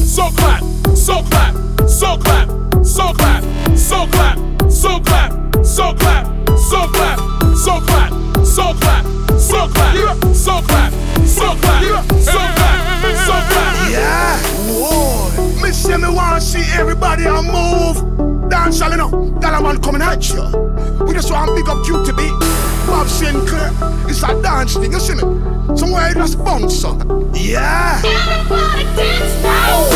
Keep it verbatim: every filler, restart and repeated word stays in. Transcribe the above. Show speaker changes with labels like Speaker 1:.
Speaker 1: so clap, so clap, so clap, so clap, so clap, so clap, so clap, so clap, so clap, so clap, so clap, so clap, so clap, so clap, so clap.
Speaker 2: Yeah, whoa. Me say me wanna see everybody a move. Dance all you know, that man coming at you. We just want to pick up Q T B, Bob Sinclair. It's a dance thing, you see me? Somewhere it just bounce up. Yeah.
Speaker 3: Everybody dance now.